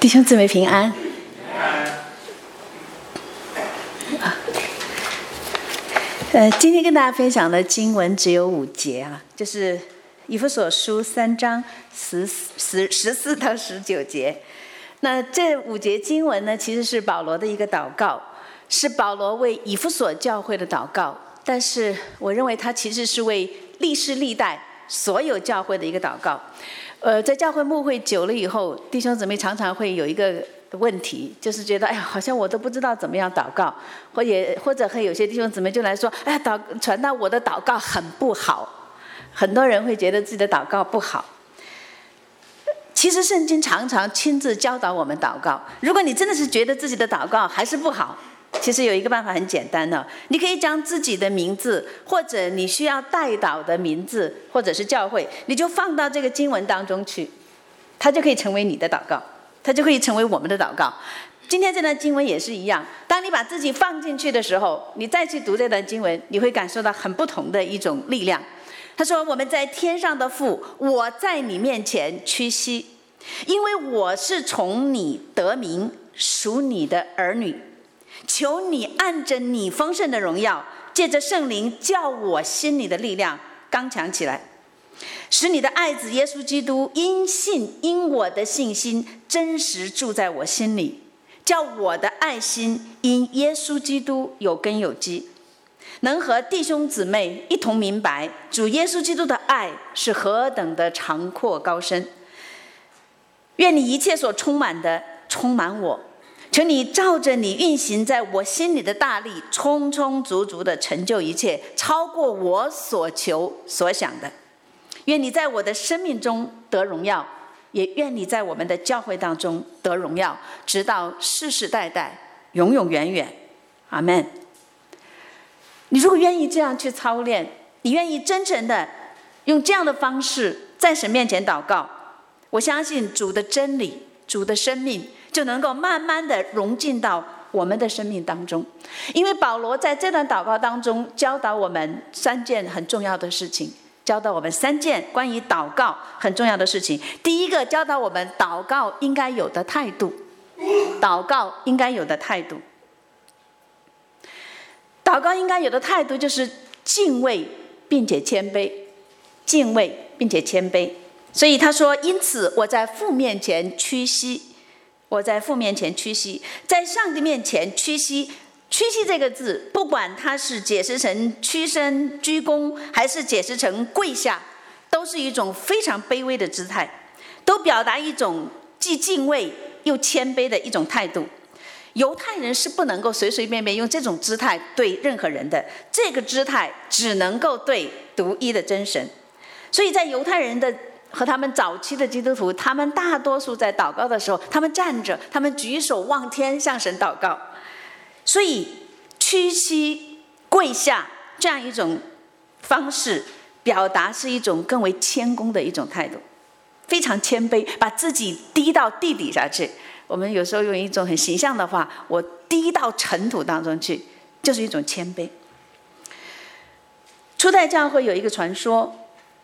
弟兄姊妹平安。今天跟大家分享的经文只有5节啊，就是以弗所书3章14到19节。那这5节经文呢，其实是保罗的一个祷告，是保罗为以弗所教会的祷告，但是我认为它其实是为历世历代所有教会的一个祷告。在教会牧会久了以后，弟兄姊妹常常会有一个问题，就是觉得哎呀，好像我都不知道怎么样祷告，或者有些弟兄姊妹就来说，哎呀，传道我的祷告很不好。很多人会觉得自己的祷告不好。其实圣经常常亲自教导我们祷告。如果你真的是觉得自己的祷告还是不好，其实有一个办法很简单的，你可以将自己的名字，或者你需要代祷的名字，或者是教会，你就放到这个经文当中去，它就可以成为你的祷告，它就可以成为我们的祷告。今天这段经文也是一样，当你把自己放进去的时候，你再去读这段经文，你会感受到很不同的一种力量。他说，我们在天上的父，我在你面前屈膝，因为我是从你得名，属你的儿女，求你按着你丰盛的荣耀，借着圣灵叫我心里的力量刚强起来，使你的爱子耶稣基督因我的信心真实住在我心里，叫我的爱心因耶稣基督有根有基，能和弟兄姊妹一同明白主耶稣基督的爱是何等的长阔高深。愿你一切所充满的充满我，求你照着你运行在我心里的大力，充充足足的成就一切，超过我所求所想的。愿你在我的生命中得荣耀，也愿你在我们的教会当中得荣耀，直到世世代代永永远远。阿们。你如果愿意这样去操练，你愿意真诚的用这样的方式在神面前祷告，我相信主的真理，主的生命就能够慢慢的融进到我们的生命当中。因为保罗在这段祷告当中教导我们3件很重要的事情，教导我们3件关于祷告很重要的事情。第一个，教导我们祷告应该有的态度。祷告应该有的态度，祷告应该有的态度就是敬畏并且谦卑，敬畏并且谦卑。所以他说，因此我在父面前屈膝，我在父面前屈膝，在上帝面前屈膝。屈膝这个字，不管它是解释成屈身鞠躬，还是解释成跪下，都是一种非常卑微的姿态，都表达一种既敬畏又谦卑的一种态度。犹太人是不能够随随便便用这种姿态对任何人的，这个姿态只能够对独一的真神。所以在犹太人的和他们早期的基督徒，他们大多数在祷告的时候，他们站着，他们举手望天向神祷告。所以屈膝跪下这样一种方式，表达是一种更为谦恭的一种态度，非常谦卑，把自己低到地底下去。我们有时候用一种很形象的话，我低到尘土当中去，就是一种谦卑。初代教会有一个传说，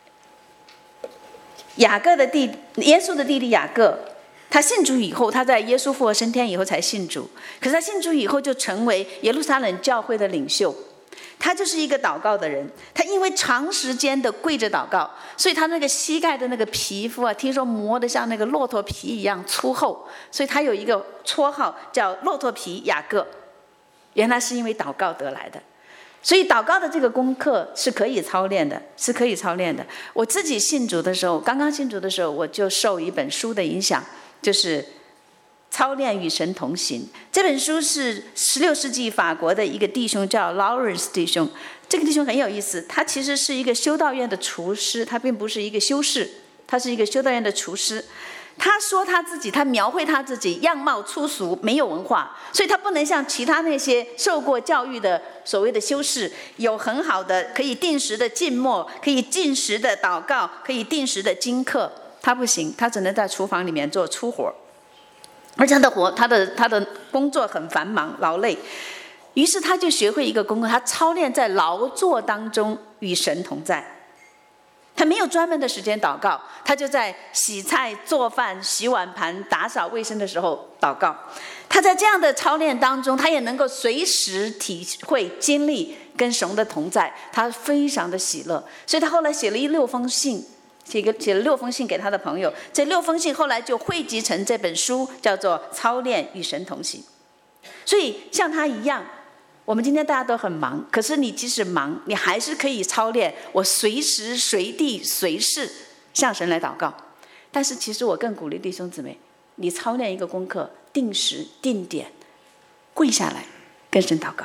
耶稣的弟弟雅各，他信主以后，他在耶稣复活升天以后才信主，可是他信主以后就成为耶路撒冷教会的领袖。他就是一个祷告的人，他因为长时间的跪着祷告，所以他那个膝盖的那个皮肤啊，听说磨得像那个骆驼皮一样粗厚，所以他有一个绰号叫骆驼皮雅各，原来是因为祷告得来的。所以祷告的这个功课是可以操练的，是可以操练的。我自己信主的时候，刚刚信主的时候，我就受一本书的影响，就是操练与神同行。这本书是16世纪法国的一个弟兄叫 Lawrence 弟兄，这个弟兄很有意思，他其实是一个修道院的厨师，他并不是一个修士，他是一个修道院的厨师。他说他描绘他自己样貌粗俗，没有文化，所以他不能像其他那些受过教育的所谓的修士，有很好的可以定时的静默，可以定时的祷告，可以定时的经课。他不行，他只能在厨房里面做粗活，而且他的工作很繁忙劳累。于是他就学会一个功课，他操练在劳作当中与神同在。 他没有专门的时间祷告，他就在洗菜、做饭、洗碗盘、打扫卫生的时候祷告。他在这样的操练当中，他也能够随时体会经历跟神的同在，他非常的喜乐。所以他后来写了6封信，写了6封信给他的朋友，这6封信后来就汇集成这本书，叫做《操练与神同行》。所以像他一样，我们今天大家都很忙，可是你即使忙，你还是可以操练，我随时随地随事向神来祷告。但是其实我更鼓励弟兄姊妹，你操练一个功课，定时定点跪下来跟神祷告。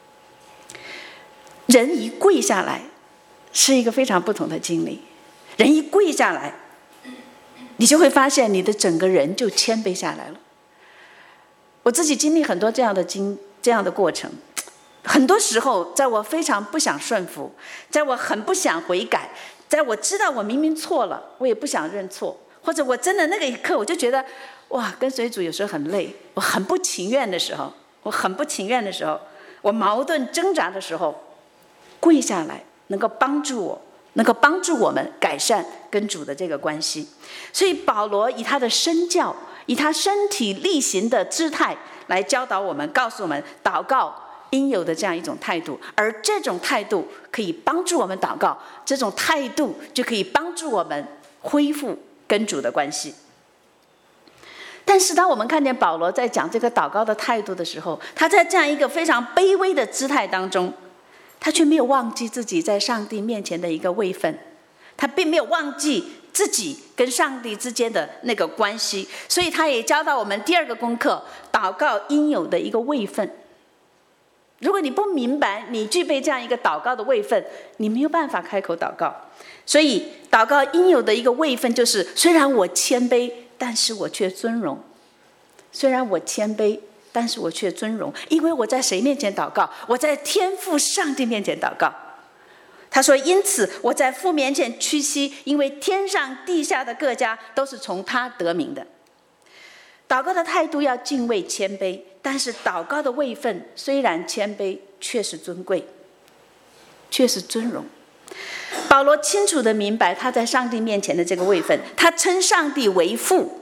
人一跪下来是一个非常不同的经历，人一跪下来，你就会发现你的整个人就谦卑下来了。我自己经历很多这样的过程，很多时候在我非常不想顺服，在我很不想悔改，在我知道我明明错了，我也不想认错，或者我真的那个一刻我就觉得哇，跟随主有时候很累，我很不情愿的时候，我矛盾挣扎的时候，跪下来能够帮助我们改善跟主的这个关系。所以保罗以他的身教，以他身体力行的姿态来教导我们，告诉我们祷告应有的这样一种态度，而这种态度可以帮助我们祷告，这种态度就可以帮助我们恢复跟主的关系。但是当我们看见保罗在讲这个祷告的态度的时候，他在这样一个非常卑微的姿态当中，他却没有忘记自己在上帝面前的一个位分，他并没有忘记自己跟上帝之间的那个关系。所以他也教导我们第2个功课，祷告应有的一个位分。如果你不明白你具备这样一个祷告的位分，你没有办法开口祷告。所以祷告应有的一个位分就是，虽然我谦卑，但是我却尊荣。虽然我谦卑，但是我却尊荣，因为我在谁面前祷告？我在天父上帝面前祷告。他说，因此我在父面前屈膝，因为天上地下的各家都是从他得名的。祷告的态度要敬畏谦卑，但是祷告的位分虽然谦卑，却是尊贵，却是尊荣。保罗清楚地明白他在上帝面前的这个位分，他称上帝为父，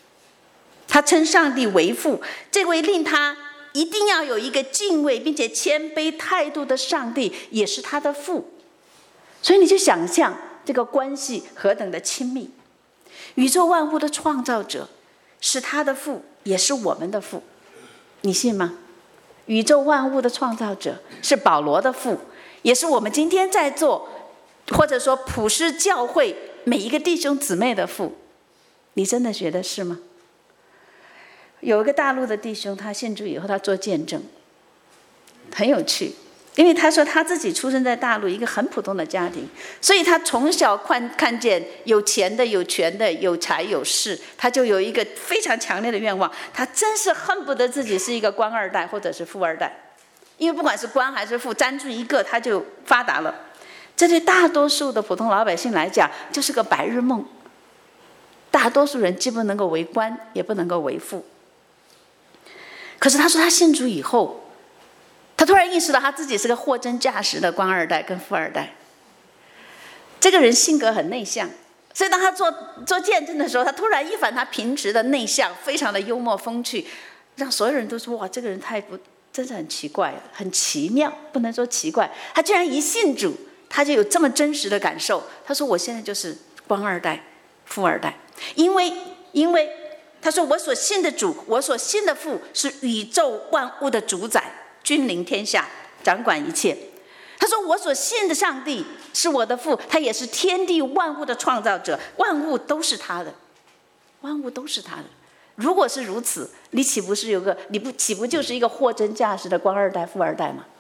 这位令他一定要有一个敬畏并且谦卑态度的上帝也是他的父。所以你就想象这个关系何等的亲密。宇宙万物的创造者是他的父，也是我们的父，你信吗？宇宙万物的创造者是保罗的父，也是我们今天在座或者说普世教会每一个弟兄姊妹的父。你真的觉得是吗？有一个大陆的弟兄，他信主以后他做见证，很有趣。因为他说他自己出生在大陆一个很普通的家庭，所以他从小看见有钱的、有权的、有财有势，他就有一个非常强烈的愿望，他真是恨不得自己是一个官2代或者是富2代，因为不管是官还是富，沾住一个他就发达了。这对大多数的普通老百姓来讲就是个白日梦，大多数人既不能够为官，也不能够为富。可是他说他信主以后，他突然意识到他自己是个货真价实的官2代跟富2代。这个人性格很内向，所以当他做见证的时候，他突然一反他平时的内向，非常的幽默风趣，让所有人都说哇，这个人真是很奇怪，很奇妙，不能说奇怪。他居然一信主，他就有这么真实的感受。他说我现在就是官2代富2代，因为他说我所信的主，我所信的父是宇宙万物的主宰，君临天下，掌管一切。他说我所信的上帝是我的父，他也是天地万物的创造者，万物都是他的，万物都是他的。如果是如此，你岂不就是一个货真价实的官2代富2代吗？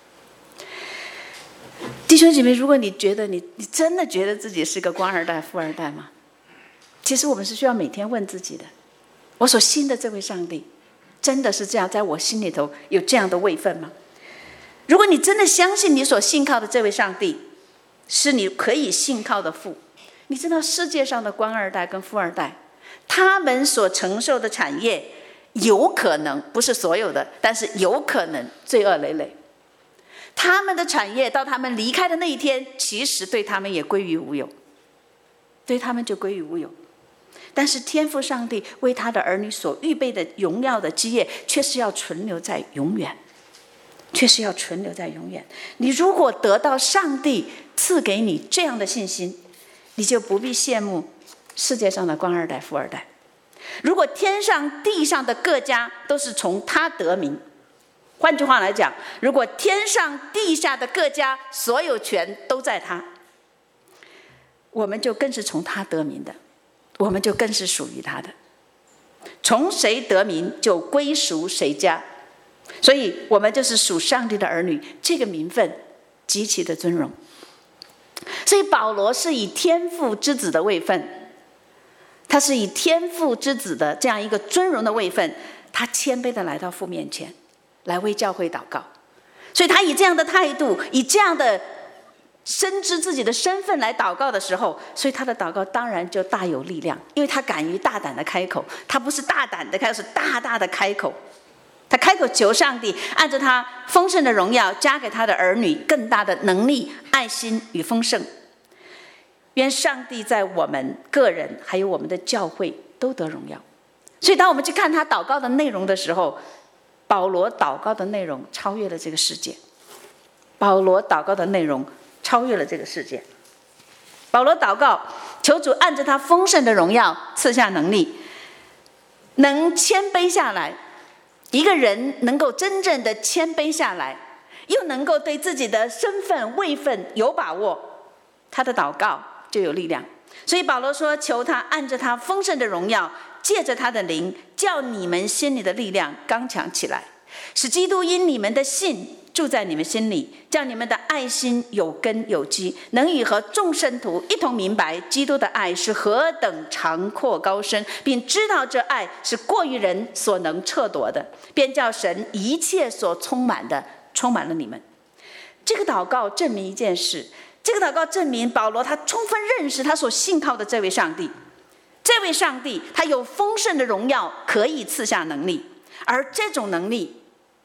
弟兄姐妹，如果你觉得你真的觉得自己是个官2代富2代吗？其实我们是需要每天问自己的，我所信的这位上帝真的是这样在我心里头有这样的位分吗？如果你真的相信你所信靠的这位上帝是你可以信靠的父，你知道世界上的官2代跟富2代，他们所承受的产业有可能，不是所有的，但是有可能罪恶累累。他们的产业到他们离开的那一天，其实对他们也归于无有。 对他们就归于无有。但是天父上帝为他的儿女所预备的荣耀的基业，却是要存留在永远，却是要存留在永远。你如果得到上帝赐给你这样的信心，你就不必羡慕世界上的官二代、富二代。如果天上地上的各家都是从他得名，换句话来讲，如果天上地下的各家所有权都在他，我们就更是从他得名的，我们就更是属于他的。从谁得名就归属谁家，所以我们就是属上帝的儿女，这个名分极其的尊荣。所以保罗是以天父之子的位分，他是以天父之子的这样一个尊荣的位分，他谦卑的来到父面前来为教会祷告。所以他以这样的态度，以这样的深知自己的身份来祷告的时候，所以他的祷告当然就大有力量，因为他敢于大胆的开口。他不是大胆的开口，是大大的开口。他开口求上帝按着他丰盛的荣耀加给他的儿女更大的能力、爱心与丰盛。愿上帝在我们个人还有我们的教会都得荣耀。所以当我们去看他祷告的内容的时候，保罗祷告的内容超越了这个世界。保罗祷告的内容超越了这个世界。保罗祷告，求主按着他丰盛的荣耀赐下能力，能谦卑下来。一个人能够真正的谦卑下来，又能够对自己的身份位分有把握，他的祷告就有力量。所以保罗说，求他按着他丰盛的荣耀，借着他的灵，叫你们心里的力量刚强起来，使基督因你们的信住在你们心里，叫你们的爱心有根有基，能与和众圣徒一同明白基督的爱是何等长阔高深，并知道这爱是过于人所能测度的，便叫神一切所充满的充满了你们。这个祷告证明一件事，这个祷告证明保罗他充分认识他所信靠的这位上帝。这位上帝他有丰盛的荣耀，可以赐下能力，而这种能力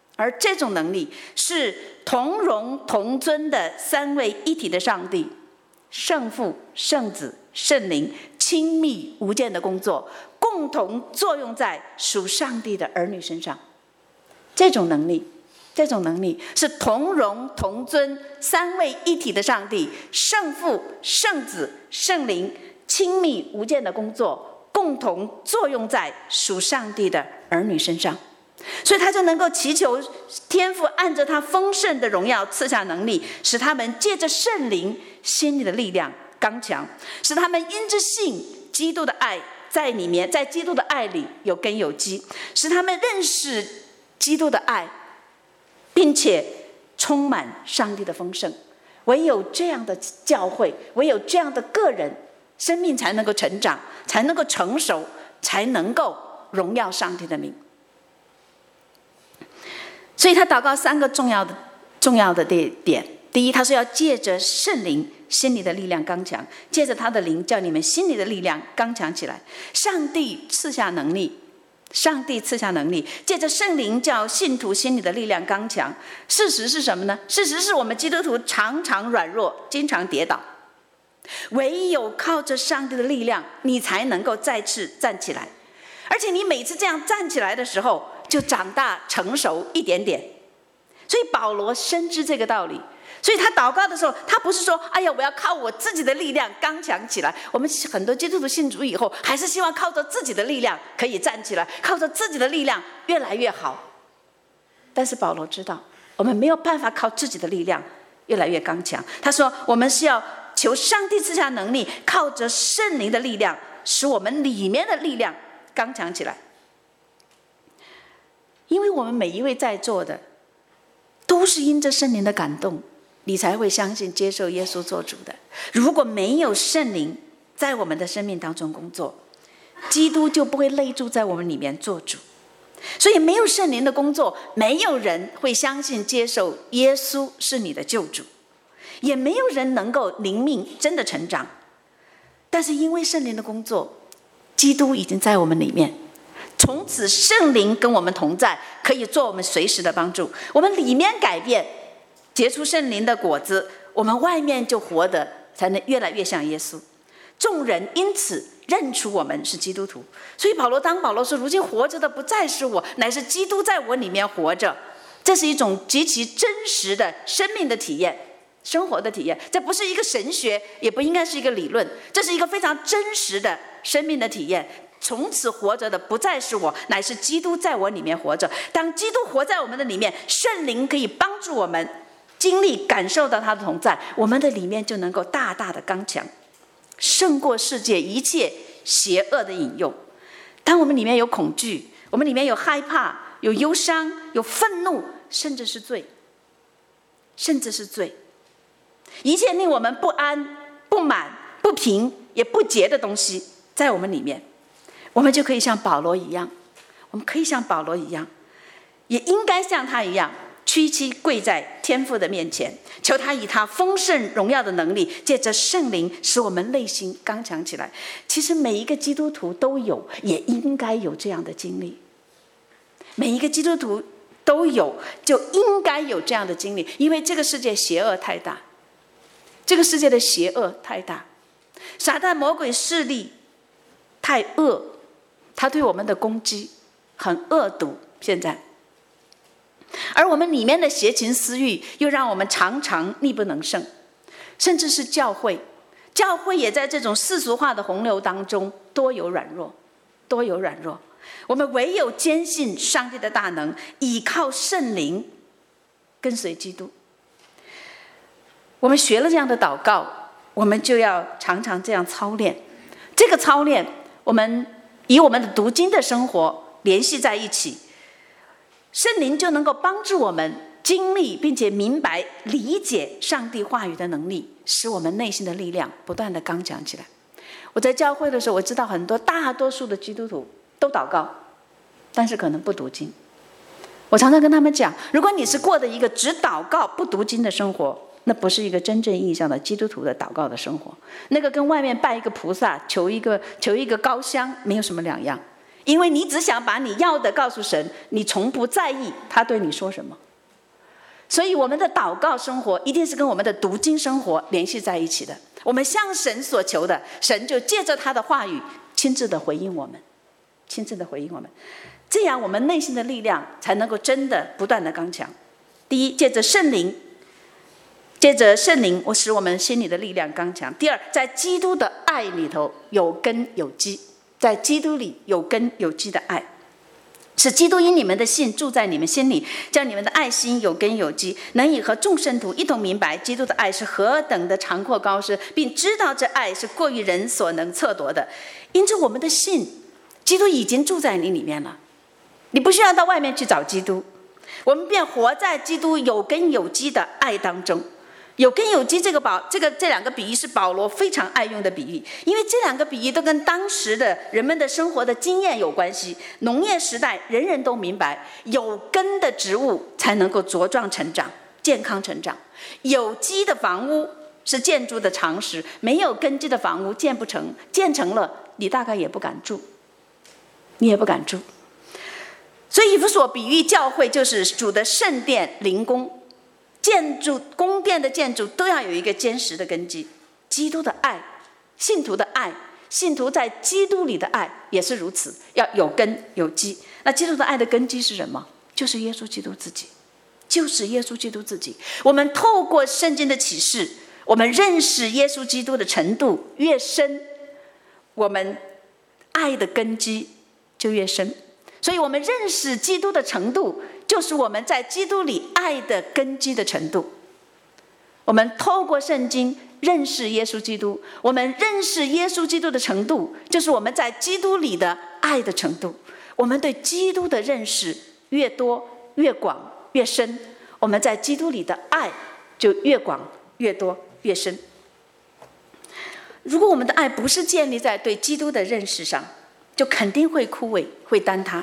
是同荣同尊的三位一体的上帝，圣父、圣子、圣灵亲密无间的工作，共同作用在属上帝的儿女身上。这种能力是同荣同尊三位一体的上帝，圣父、圣子、圣灵亲密无间的工作，共同作用在属上帝的儿女身上。所以他就能够祈求天父按着他丰盛的荣耀赐下能力，使他们借着圣灵心里的力量刚强，使他们因着信基督的爱在里面，在基督的爱里有根有基，使他们认识基督的爱，并且充满上帝的丰盛。唯有这样的教会，唯有这样的个人，生命才能够成长，才能够成熟，才能够荣耀上帝的名。所以他祷告三个重要的点。第一，他说要借着圣灵心里的力量刚强，借着他的灵叫你们心里的力量刚强起来。上帝赐下能力，借着圣灵叫信徒心里的力量刚强。事实是什么呢？事实是我们基督徒常常软弱，经常跌倒，唯有靠着上帝的力量，你才能够再次站起来。而且你每次这样站起来的时候，就长大成熟一点点。所以保罗深知这个道理，所以他祷告的时候，他不是说哎呀我要靠我自己的力量刚强起来。我们很多基督徒信主以后，还是希望靠着自己的力量可以站起来，靠着自己的力量越来越好。但是保罗知道，我们没有办法靠自己的力量越来越刚强。他说我们是要求上帝赐下能力，靠着圣灵的力量，使我们里面的力量刚强起来。因为我们每一位在座的都是因着圣灵的感动，你才会相信接受耶稣做主的。如果没有圣灵在我们的生命当中工作，基督就不会内住在我们里面做主。所以没有圣灵的工作，没有人会相信接受耶稣是你的救主，也没有人能够灵命真的成长。但是因为圣灵的工作，基督已经在我们里面，从此圣灵跟我们同在，可以做我们随时的帮助。我们里面改变，结出圣灵的果子，我们外面就活得才能越来越像耶稣。 众人因此认出我们是基督徒。所以当保罗说如今活着的不再是我，乃是基督在我里面活着，这是一种极其真实的生命的体验，生活的体验。这不是一个神学，也不应该是一个理论，这是一个非常真实的生命的体验。从此活着的不再是我，乃是基督在我里面活着。当基督活在我们的里面，圣灵可以帮助我们经历感受到他的同在，我们的里面就能够大大的刚强，胜过世界一切邪恶的引诱。当我们里面有恐惧，我们里面有害怕，有忧伤，有愤怒，甚至是罪，一切令我们不安、不满、不平也不洁的东西在我们里面，我们就可以像保罗一样，也应该像他一样屈膝跪在天父的面前，求他以他丰盛荣耀的能力，借着圣灵使我们内心刚强起来。其实每一个基督徒都有，也应该有这样的经历。每一个基督徒都有，就应该有这样的经历。因为这个世界邪恶太大，这个世界的邪恶太大，撒旦魔鬼势力太恶，他对我们的攻击很恶毒。现在而我们里面的邪情私欲又让我们常常力不能胜，甚至是教会也在这种世俗化的洪流当中多有软弱。我们唯有坚信上帝的大能，倚靠圣灵，跟随基督。我们学了这样的祷告，我们就要常常这样操练。这个操练我们以我们的读经的生活联系在一起，圣灵就能够帮助我们经历并且明白理解上帝话语的能力，使我们内心的力量不断的刚强起来。我在教会的时候，我知道大多数的基督徒都祷告，但是可能不读经。我常常跟他们讲，如果你是过的一个只祷告不读经的生活，那不是一个真正意义上的基督徒的祷告的生活，那个跟外面拜一个菩萨求一个高香没有什么两样。因为你只想把你要的告诉神，你从不在意他对你说什么。所以我们的祷告生活一定是跟我们的读经生活联系在一起的。我们向神所求的，神就借着他的话语亲自的回应我们，这样我们内心的力量才能够真的不断的刚强。第一，借着圣灵我使我们心里的力量刚强。第二，在基督的爱里头有根有基，在基督里有根有基的爱，使基督因你们的信住在你们心里，叫你们的爱心有根有基，能以和众圣徒一同明白基督的爱是何等的长阔高深，并知道这爱是过于人所能测度的。因着我们的信，基督已经住在你里面了，你不需要到外面去找基督，我们便活在基督有根有基的爱当中。有根有基这两个比喻是保罗非常爱用的比喻，因为这两个比喻都跟当时的人们的生活的经验有关系。农业时代人人都明白，有根的植物才能够茁壮成长、健康成长。有基的房屋是建筑的常识，没有根基的房屋建不成，建成了你大概也不敢住，所以以弗所比喻教会就是主的圣殿灵宫，宫殿的建筑都要有一个坚实的根基。基督的爱，信徒的爱，信徒在基督里的爱也是如此，要有根有基。那基督的爱的根基是什么？就是耶稣基督自己。我们透过圣经的启示，我们认识耶稣基督的程度越深，我们爱的根基就越深。所以我们认识基督的程度，就是我们在基督里爱的根基的程度。我们透过圣经认识耶稣基督，我们认识耶稣基督的程度，就是我们在基督里的爱的程度。我们对基督的认识越多、越广、越深，我们在基督里的爱就越广、越多、越深。如果我们的爱不是建立在对基督的认识上，就肯定会枯萎，会坍塌。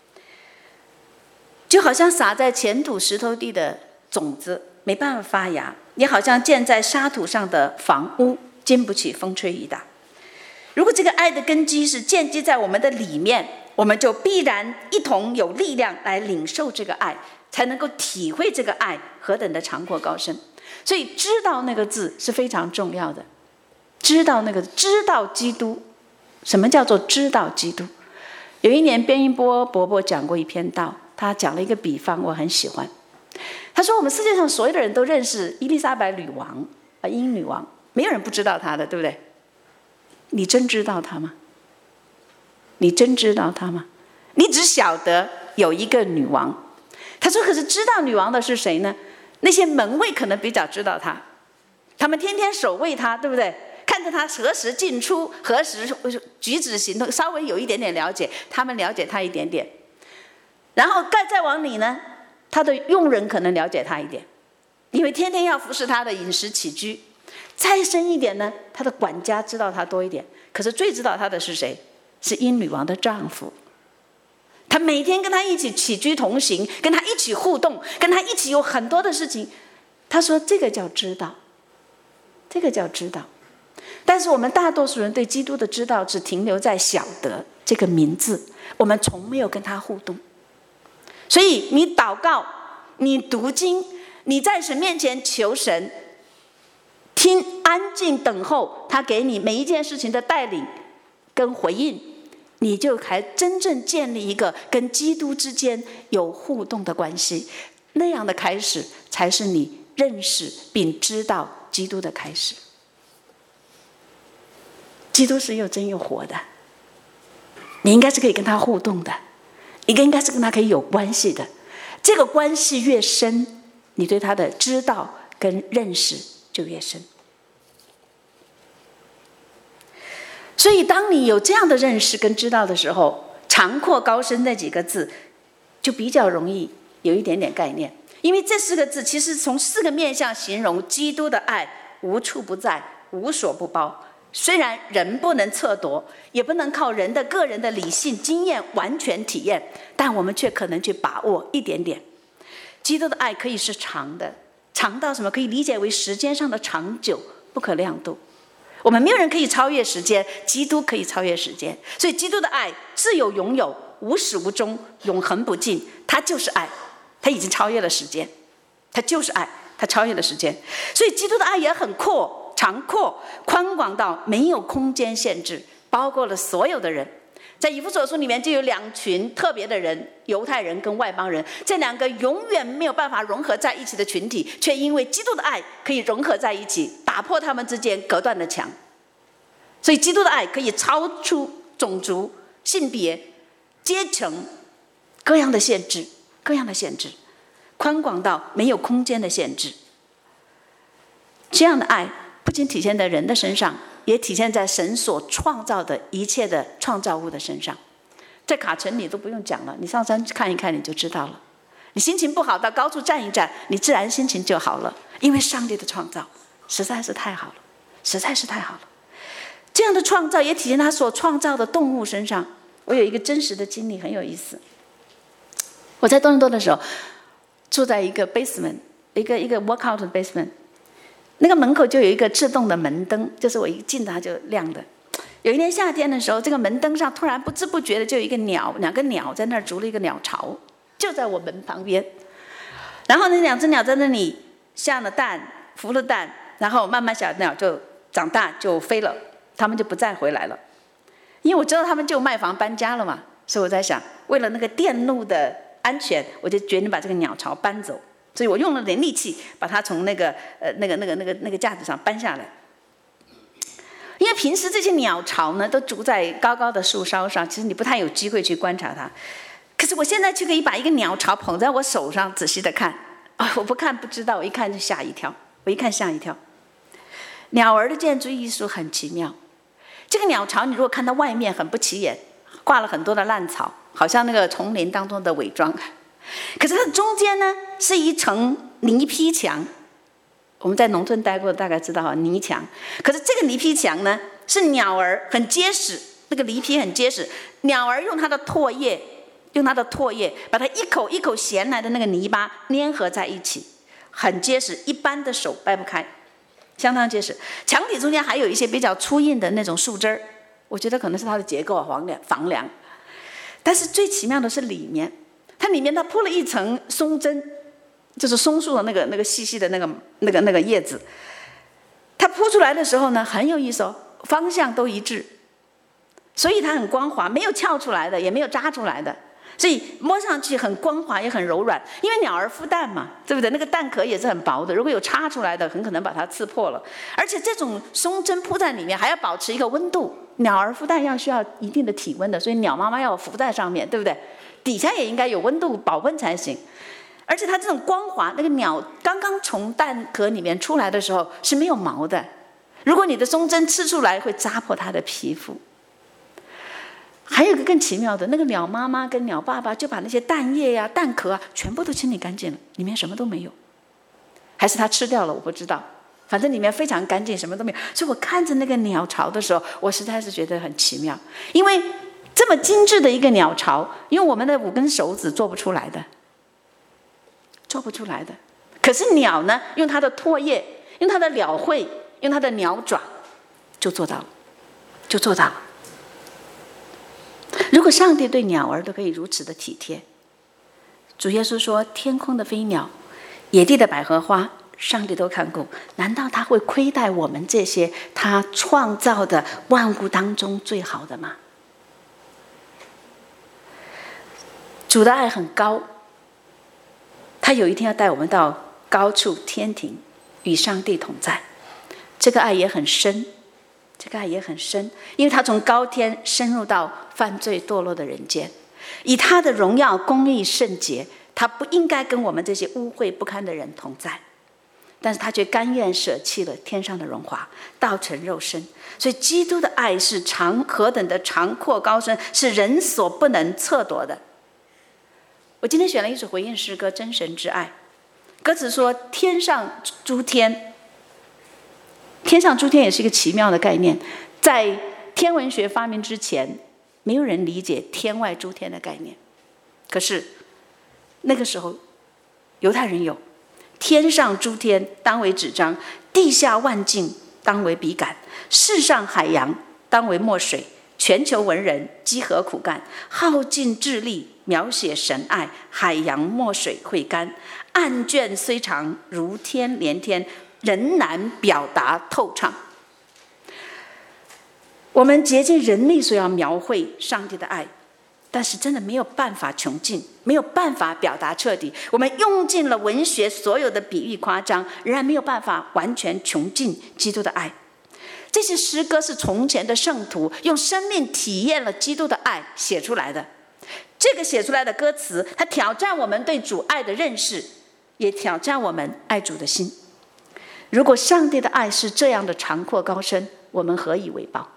就好像撒在浅土石头地的种子没办法发芽，也好像建在沙土上的房屋经不起风吹雨打。如果这个爱的根基是建基在我们的里面，我们就必然一同有力量来领受这个爱，才能够体会这个爱何等的长阔高深。所以知道那个字是非常重要的。 知道基督。什么叫做知道基督？有一年边一波伯伯讲过一篇道，他讲了一个比方，我很喜欢。他说我们世界上所有的人都认识伊丽莎白女王，英女王，没有人不知道她的，对不对？你真知道她吗？你真知道她吗？你只晓得有一个女王。他说可是知道女王的是谁呢？那些门卫可能比较知道她，他们天天守卫她，对不对？看着她何时进出，何时举止行动，稍微有一点点了解，他们了解她一点点。然后再往里呢，他的佣人可能了解他一点，因为天天要服侍他的饮食起居。再深一点呢，他的管家知道他多一点。可是最知道他的是谁？是英女王的丈夫。他每天跟他一起起居同行，跟他一起互动，跟他一起有很多的事情。他说这个叫知道，这个叫知道。但是我们大多数人对基督的知道只停留在晓得这个名字，我们从没有跟他互动。所以你祷告，你读经，你在神面前求神，听，安静等候他给你每一件事情的带领跟回应，你就还真正建立一个跟基督之间有互动的关系。那样的开始才是你认识并知道基督的开始。基督是又真又活的，你应该是可以跟他互动的，你应该是跟他可以有关系的。这个关系越深，你对他的知道跟认识就越深。所以当你有这样的认识跟知道的时候，长阔高深那几个字就比较容易有一点点概念。因为这4个字其实从4个面向形容基督的爱无处不在，无所不包。虽然人不能测度，也不能靠人的个人的理性经验完全体验，但我们却可能去把握一点点。基督的爱可以是长的，长到什么？可以理解为时间上的长久，不可量度。我们没有人可以超越时间，基督可以超越时间。所以基督的爱自有永有，无始无终，永恒不尽。它就是爱，它已经超越了时间，它就是爱，它超越了时间。所以基督的爱也很阔，长阔，宽广到没有空间限制，包括了所有的人。在以弗所书里面就有2群特别的人，犹太人跟外邦人，这2个永远没有办法融合在一起的群体，却因为基督的爱可以融合在一起，打破他们之间隔断的墙。所以基督的爱可以超出种族、性别、阶层各样的限制，各样的限制，宽广到没有空间的限制。这样的爱不仅体现在人的身上，也体现在神所创造的一切的创造物的身上。在卡城你都不用讲了，你上山看一看你就知道了。你心情不好到高处站一站，你自然心情就好了，因为上帝的创造实在是太好了，实在是太好了。这样的创造也体现他所创造的动物身上。我有一个真实的经历很有意思。我在多伦多的时候住在一个 basement， 一个 workout basement，那个门口就有一个自动的门灯，就是我一进它就亮的。有一年夏天的时候，这个门灯上突然不知不觉的就有一个鸟，2个鸟在那儿筑了一个鸟巢，就在我门旁边。然后那2只鸟在那里下了蛋，孵了蛋，然后慢慢小鸟就长大就飞了，它们就不再回来了。因为我知道它们就卖房搬家了嘛，所以我在想，为了那个电路的安全，我就决定把这个鸟巢搬走。所以我用了点力气把它从那个架子上搬下来。因为平时这些鸟巢呢都筑在高高的树梢上，其实你不太有机会去观察它。可是我现在就可以把一个鸟巢捧在我手上仔细的看，我不看不知道，我一看就吓一跳，我一看吓一跳。鸟儿的建筑艺术很奇妙。这个鸟巢你如果看到外面很不起眼，挂了很多的烂草，好像那个丛林当中的伪装。可是它的中间呢是一层泥坯墙，我们在农村待过大概知道泥墙。可是这个泥坯墙呢是鸟儿很结实，那个泥坯很结实，鸟儿用它的唾液把它一口一口衔来的那个泥巴粘合在一起，很结实，一般的手掰不开，相当结实。墙体中间还有一些比较粗硬的那种树枝，我觉得可能是它的结构房梁。但是最奇妙的是里面，它里面它铺了一层松针，就是松树的那个细细的那个叶子。 它铺出来的时候呢，很有意思哦，方向都一致，所以它很光滑，没有翘出来的，也没有扎出来的，所以摸上去很光滑也很柔软。因为鸟儿孵蛋嘛，对不对？那个蛋壳也是很薄的，如果有插出来的，很可能把它刺破了。而且这种松针铺在里面，还要保持一个温度。鸟儿孵蛋需要一定的体温的，所以鸟妈妈要浮在上面，对不对？底下也应该有温度保温才行。而且它这种光滑，那个鸟刚刚从蛋壳里面出来的时候是没有毛的，如果你的松针刺出来，会扎破它的皮肤。还有一个更奇妙的，那个鸟妈妈跟鸟爸爸就把那些蛋液呀、蛋壳啊全部都清理干净了，里面什么都没有。还是它吃掉了，我不知道，反正里面非常干净，什么都没有。所以我看着那个鸟巢的时候，我实在是觉得很奇妙，因为这么精致的一个鸟巢，因为我们的5根手指做不出来的，做不出来的。可是鸟呢，用它的唾液，用它的鸟喙，用它的鸟爪，就做到了，就做到了。如果上帝对鸟儿都可以如此的体贴，主耶稣说天空的飞鸟、野地的百合花，上帝都看过，难道他会亏待我们这些他创造的万物当中最好的吗？主的爱很高，他有一天要带我们到高处天庭，与上帝同在。这个爱也很深，这个爱也很深，因为他从高天深入到犯罪堕落的人间，以他的荣耀、公义、圣洁，他不应该跟我们这些污秽不堪的人同在，但是他却甘愿舍弃了天上的荣华，道成肉身。所以基督的爱是何等的长阔高深，是人所不能测度的。我今天选了一首回应诗歌《真神之爱》，歌词说天上诸天，天上诸天也是一个奇妙的概念。在天文学发明之前，没有人理解天外诸天的概念，可是那个时候犹太人有。天上诸天当为纸张，地下万境当为笔杆，世上海洋当为墨水，全球文人积禾苦干，耗尽智力描写神爱，海洋墨水会干，案卷虽长如天连天，仍难表达透畅。我们竭尽人力所要描绘上帝的爱，但是真的没有办法穷尽，没有办法表达彻底。我们用尽了文学所有的比喻夸张，仍然没有办法完全穷尽基督的爱。这些诗歌是从前的圣徒用生命体验了基督的爱写出来的。这个写出来的歌词，它挑战我们对主爱的认识，也挑战我们爱主的心。如果上帝的爱是这样的长阔高深，我们何以为报？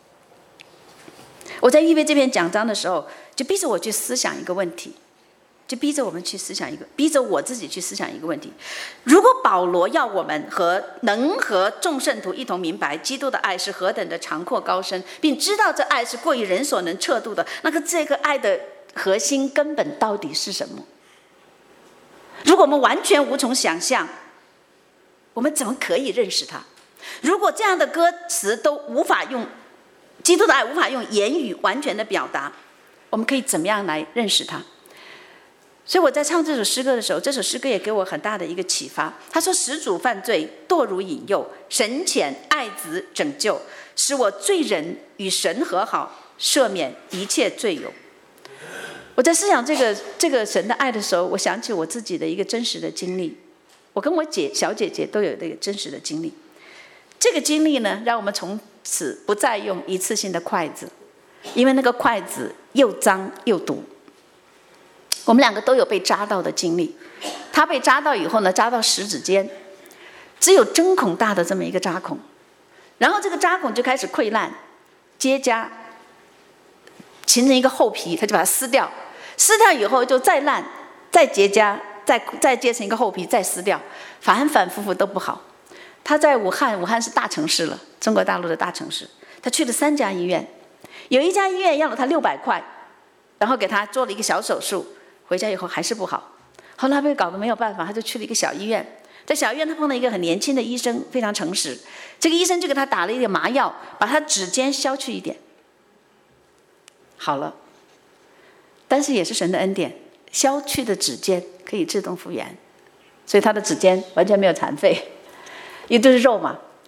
我在预备这篇讲章的时候，就逼着我去思想一个问题，逼着我自己去思想一个问题。如果保罗要我们能和众圣徒一同明白基督的爱是何等的长阔高深，并知道这爱是过于人所能测度的，那个这个爱的核心根本到底是什么？如果我们完全无从想象，我们怎么可以认识它？如果这样的歌词都无法用基督的爱无法用言语完全的表达，我们可以怎么样来认识它？所以我在唱这首诗歌的时候，这首诗歌也给我很大的一个启发。他说始祖犯罪，堕入引诱，神遣爱子拯救，使我罪人与神和好，赦免一切罪有。我在思想这个神的爱的时候，我想起我自己的一个真实的经历。我跟我小姐姐都有这个真实的经历。这个经历呢，让我们从此不再用一次性的筷子，因为那个筷子又脏又毒。我们两个都有被扎到的经历，他被扎到以后呢，扎到食指尖，只有针孔大的这么一个扎孔，然后这个扎孔就开始溃烂结痂，形成一个厚皮，他就把它撕掉，撕掉以后就再烂再结痂，再结成一个厚皮，再撕掉，反反复复都不好。他在武汉是大城市了，中国大陆的大城市，他去了3家医院，有一家医院要了他600块，然后给他做了一个小手术，回家以后还是不好。后来被搞得没有办法，他就去了一个小医院。在小医院他碰到一个很年轻的医生，非常诚实，这个医生就给他打了一点麻药，把他指尖削去一点，好了。但是也是神的恩典，削去的指尖可以自动复原，所以他的指尖完全没有残废，因为都是肉嘛，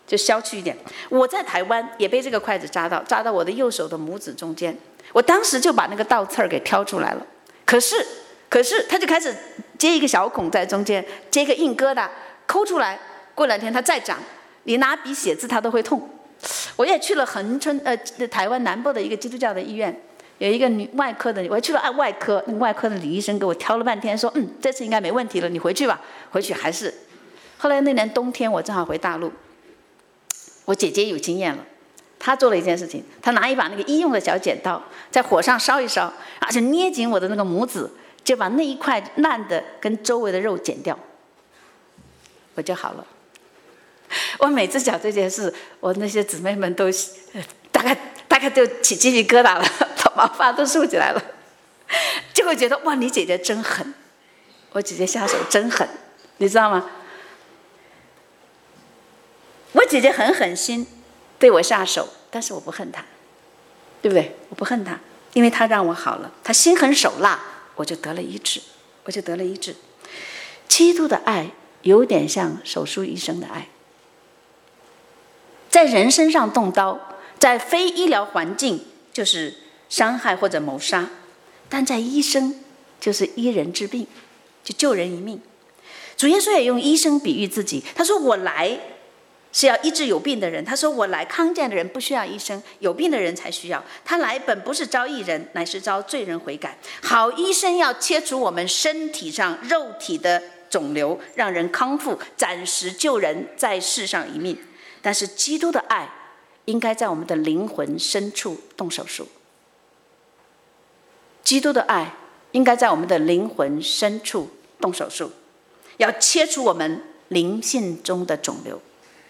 就削去一点。我在台湾也被这个筷子扎到我的右手的拇指中间，我当时就把那个倒刺儿给挑出来了。可是它就开始接一个小孔在中间，接一个硬疙瘩，抠出来，过2天它再长，你拿笔写字它都会痛。我也去了台湾南部的一个基督教的医院，有一个女外科的，我去了外科，那个外科的李医生给我挑了半天，说这次应该没问题了，你回去吧。回去还是。后来那年冬天我正好回大陆，我姐姐有经验了，她做了一件事情，她拿一把那个医用的小剪刀，在火上烧一烧，而且捏紧我的那个拇指，就把那一块烂的跟周围的肉剪掉，我就好了。我每次讲这件事，我那些姊妹们都大概就起鸡皮疙瘩了，把毛发都竖起来了，就会觉得哇，你姐姐真狠，我姐姐下手真狠，你知道吗？我姐姐很狠心对我下手，但是我不恨她，对不对？我不恨她，因为她让我好了，她心狠手辣，我就得了医治。基督的爱有点像手术医生的爱，在人身上动刀，在非医疗环境就是伤害或者谋杀，但在医生就是医人治病，就救人一命。主耶稣也用医生比喻自己，他说我来是要医治有病的人，他说我来康健的人不需要医生，有病的人才需要。他来本不是招义人，乃是招罪人悔改。好医生要切除我们身体上肉体的肿瘤，让人康复，暂时救人在世上一命。但是基督的爱应该在我们的灵魂深处动手术，基督的爱应该在我们的灵魂深处动手术，要切除我们灵性中的肿瘤，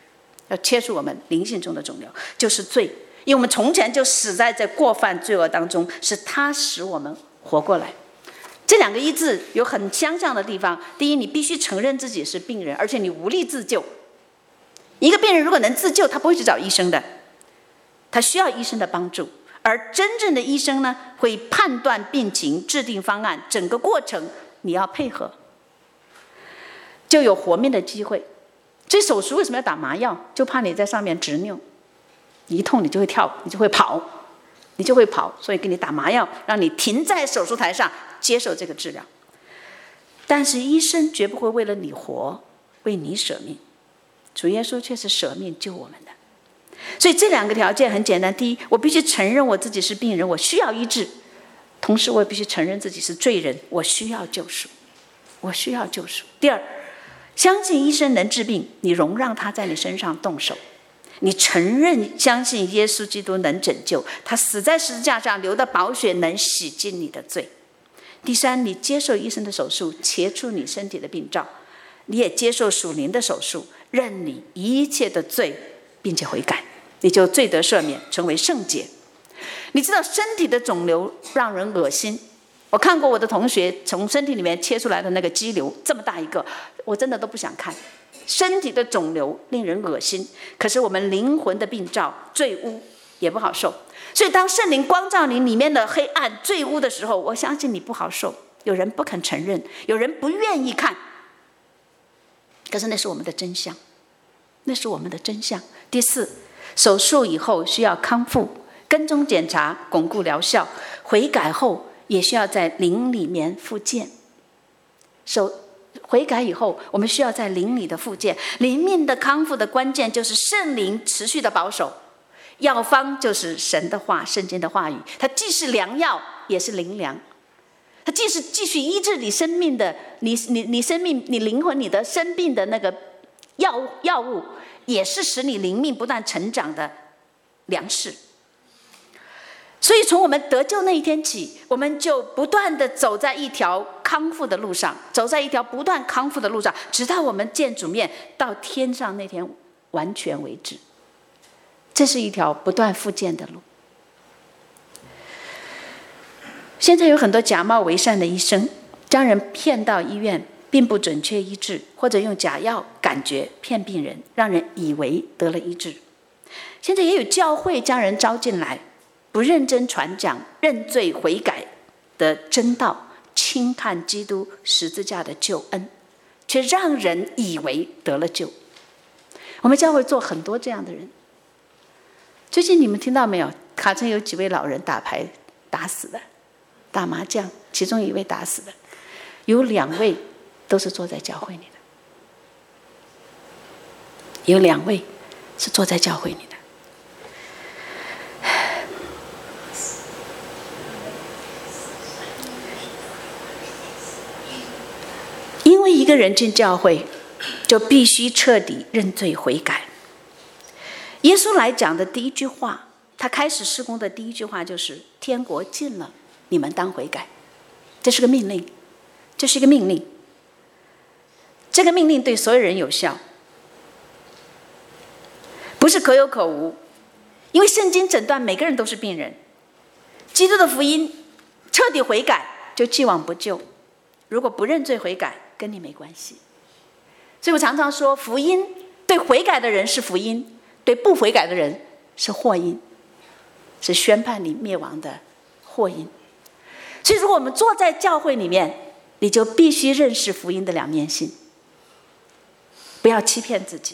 就是罪，因为我们从前就死在这过犯罪恶当中，是他使我们活过来。这两个医治有很相像的地方。第一，你必须承认自己是病人，而且你无力自救。一个病人如果能自救，他不会去找医生的，他需要医生的帮助。而真正的医生呢，会判断病情，制定方案，整个过程你要配合，就有活命的机会。所以手术为什么要打麻药？就怕你在上面执拗，你一痛你就会跳，你就会跑，所以给你打麻药，让你停在手术台上接受这个治疗。但是医生绝不会为了你活，为你舍命。主耶稣却是舍命救我们的。所以这两个条件很简单。第一，我必须承认我自己是病人，我需要医治；同时我也必须承认自己是罪人，我需要救赎。第二，相信医生能治病，你容让他在你身上动手，你承认相信耶稣基督能拯救，他死在十字架上流的宝血能洗净你的罪。第三，你接受医生的手术，切除你身体的病灶，你也接受属灵的手术，认你一切的罪并且悔改，你就罪得赦免，成为圣洁。你知道身体的肿瘤让人恶心，我看过我的同学从身体里面切出来的那个肌瘤，这么大一个，我真的都不想看。身体的肿瘤令人恶心，可是我们灵魂的病灶罪污也不好受。所以当圣灵光照你里面的黑暗罪污的时候，我相信你不好受。有人不肯承认，有人不愿意看，可是那是我们的真相，第四，手术以后需要康复，跟踪检查，巩固疗效，悔改后也需要在灵里面复健。悔改以后，我们需要在灵里的复健。灵命的康复的关键就是圣灵持续的保守，药方就是神的话，圣经的话语，它既是良药，也是灵粮。它既是继续医治你生命的，你生命、你灵魂、你的生病的那个药物，也是使你灵命不断成长的粮食。所以从我们得救那一天起，我们就不断的走在一条康复的路上，直到我们见主面，到天上那天完全为止。这是一条不断复健的路。现在有很多假冒为善的医生，将人骗到医院，并不准确医治，或者用假药感觉骗病人，让人以为得了医治。现在也有教会将人招进来，不认真传讲认罪悔改的真道，轻看基督十字架的救恩，却让人以为得了救。 我们教会做很多这样的人。最近你们听到没有？卡城有几位老人打牌打死了，打麻将，其中一位打死了，有2位都是坐在教会里的，有2位是坐在教会里的。因为一个人进教会，就必须彻底认罪悔改。耶稣来讲的第一句话，他开始事工的第一句话就是“天国近了，你们当悔改”。这是个命令，这是一个命令。这个命令对所有人有效，不是可有可无。因为圣经诊断每个人都是病人。基督的福音彻底悔改就既往不咎，如果不认罪悔改跟你没关系。所以我常常说，福音对悔改的人是福音，对不悔改的人是祸因，是宣判你灭亡的祸因。所以如果我们坐在教会里面，你就必须认识福音的两面性，不要欺骗自己。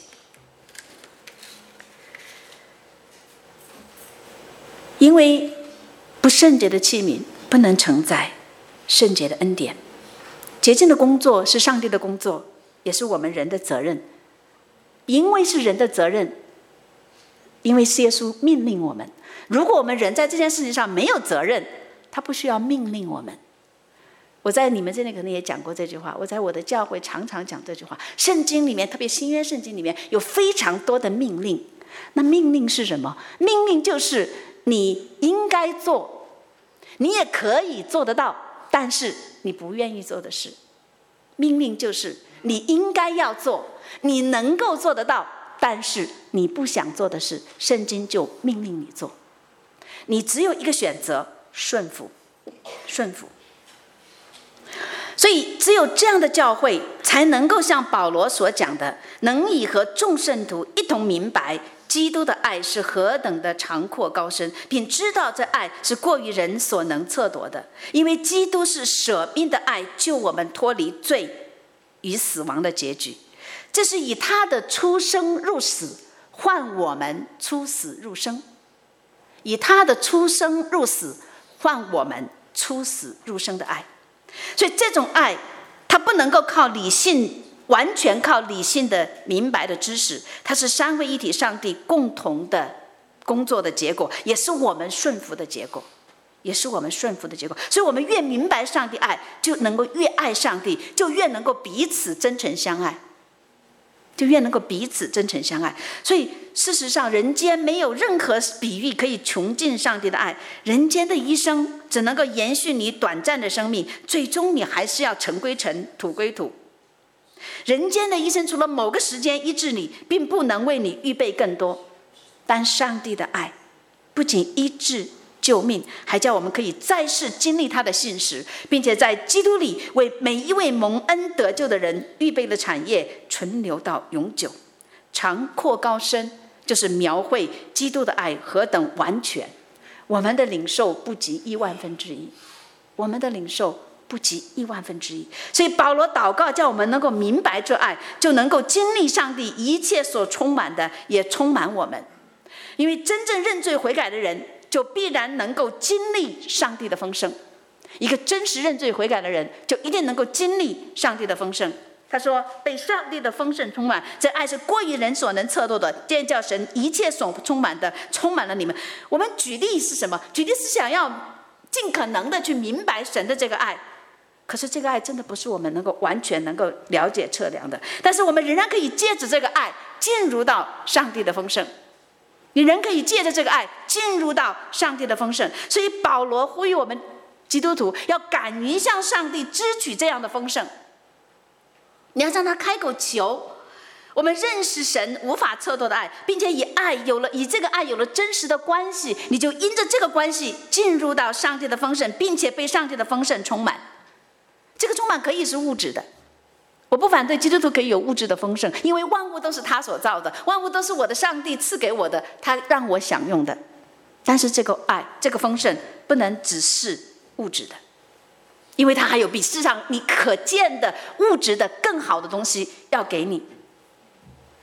因为不圣洁的器皿不能承载圣洁的恩典。洁净的工作是上帝的工作，也是我们人的责任。因为是人的责任，因为是耶稣命令我们。如果我们人在这件事情上没有责任，他不需要命令我们。我在你们这里可能也讲过这句话，我在我的教会常常讲这句话。圣经里面，特别新约圣经里面有非常多的命令。那命令是什么？命令就是你应该做，你也可以做得到，但是你不愿意做的事。命令就是你应该要做，你能够做得到，但是你不想做的事，圣经就命令你做。你只有一个选择，顺服，顺服。所以只有这样的教会才能够像保罗所讲的，能以和众圣徒一同明白基督的爱是何等的长阔高深，并知道这爱是过于人所能测度的。因为基督是舍命的爱，救我们脱离罪与死亡的结局。这是以他的出生入死换我们出死入生，以他的出生入死换我们出死入生的爱。所以这种爱它不能够靠理性，完全靠理性的明白的知识，它是三位一体上帝共同的工作的结果，也是我们顺服的结果，也是我们顺服的结果。所以我们越明白上帝爱，就能够越爱上帝，就越能够彼此真诚相爱，就越能够彼此真诚相爱。所以事实上人间没有任何比喻可以穷尽上帝的爱。人间的一生只能够延续你短暂的生命，最终你还是要尘归尘，土归土。人间的一生除了某个时间医治你，并不能为你预备更多。但上帝的爱不仅医治救命，还叫我们可以在世经历他的信实，并且在基督里为每一位蒙恩得救的人预备了产业，存留到永久。长阔高深就是描绘基督的爱何等完全。我们的领受不及1/1,000,000，我们的领受不及1/1,000,000。所以保罗祷告叫我们能够明白这爱，就能够经历上帝一切所充满的，也充满我们。因为真正认罪悔改的人，就必然能够经历上帝的丰盛。一个真实认罪悔改的人，就一定能够经历上帝的丰盛。他说被上帝的丰盛充满，这爱是过于人所能测度的，这叫神一切所充满的充满了你们。我们举例是什么？举例是想要尽可能的去明白神的这个爱，可是这个爱真的不是我们能够完全能够了解测量的。但是我们仍然可以借着这个爱进入到上帝的丰盛，你人可以借着这个爱进入到上帝的丰盛。所以保罗呼吁我们基督徒要敢于向上帝支取这样的丰盛。你要向他开口求，我们认识神无法测度的爱，并且以这个爱有了真实的关系，你就因着这个关系进入到上帝的丰盛，并且被上帝的丰盛充满。这个充满可以是物质的，我不反对基督徒可以有物质的丰盛，因为万物都是他所造的，万物都是我的上帝赐给我的，他让我享用的。但是这个爱，这个丰盛不能只是物质的，因为它还有比世上你可见的物质的更好的东西要给你。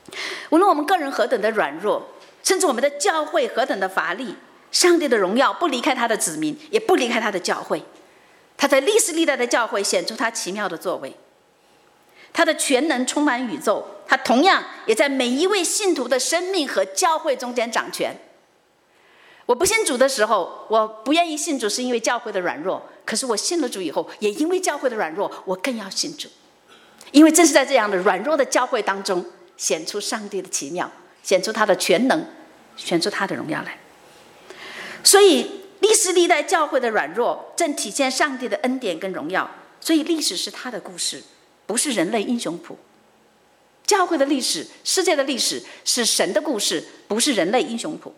无论我们个人何等的软弱，甚至我们的教会何等的乏力，上帝的荣耀不离开他的子民，也不离开他的教会。他在历世历代的教会显出他奇妙的作为，他的全能充满宇宙，他同样也在每一位信徒的生命和教会中间掌权。我不信主的时候，我不愿意信主是因为教会的软弱，可是我信了主以后，也因为教会的软弱，我更要信主。因为正是在这样的软弱的教会当中，显出上帝的奇妙，显出他的全能，显出他的荣耀来。所以历世历代教会的软弱正体现上帝的恩典跟荣耀，所以历史是他的故事，不是人类英雄谱。教会的历史，世界的历史是神的故事，不是人类英雄谱。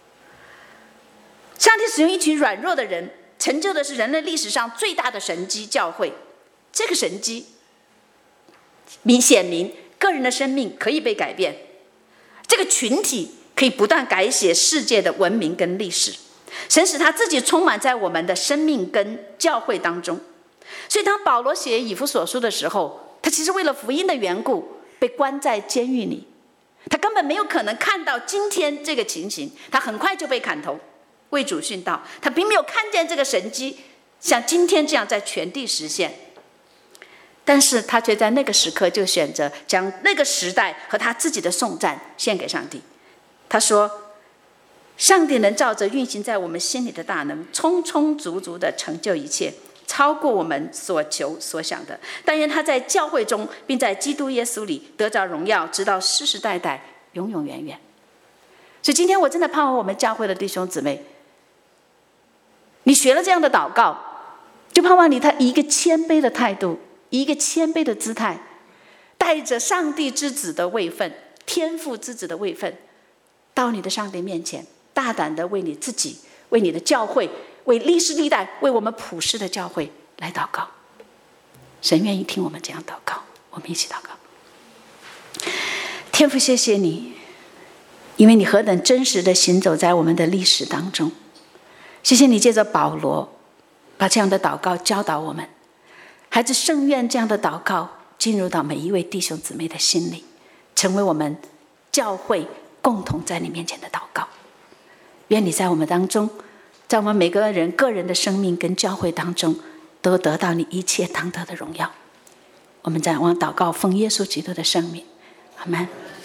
上帝使用一群软弱的人，成就的是人类历史上最大的神迹——教会。这个神迹显明个人的生命可以被改变，这个群体可以不断改写世界的文明跟历史。神使他自己充满在我们的生命跟教会当中。所以当保罗写以弗所书的时候，他其实为了福音的缘故被关在监狱里，他根本没有可能看到今天这个情形，他很快就被砍头为主殉道，他并没有看见这个神迹像今天这样在全地实现。但是他却在那个时刻就选择将那个时代和他自己的颂赞献给上帝。他说，上帝能照着运行在我们心里的大能，充充足足的成就一切，超过我们所求所想的。但愿他在教会中，并在基督耶稣里得着荣耀，直到世世代代，永永远远。所以今天我真的盼望我们教会的弟兄姊妹，你学了这样的祷告，就盼望你他以一个谦卑的态度，以一个谦卑的姿态，带着上帝之子的位分，天父之子的位分，到你的上帝面前，大胆的为你自己，为你的教会，为历世历代，为我们普世的教会来祷告。神愿意听我们这样祷告，我们一起祷告。天父，谢谢你，因为你何等真实的行走在我们的历史当中。谢谢你借着保罗把这样的祷告教导我们，孩子圣愿这样的祷告进入到每一位弟兄姊妹的心里，成为我们教会共同在你面前的祷告。愿你在我们当中，在我们每个人个人的生命跟教会当中，都得到你一切当得的荣耀。我们在望祷告，奉耶稣基督的圣名，阿们。